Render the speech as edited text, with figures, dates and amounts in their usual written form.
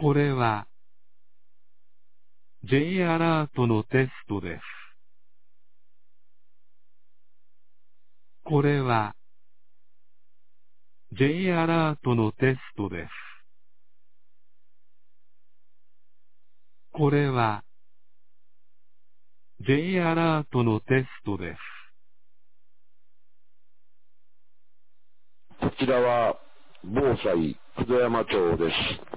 これは J アラートのテストです。これは J アラートのテストです。これは J アラートのテストです。 こちらは、防災、久土山町です。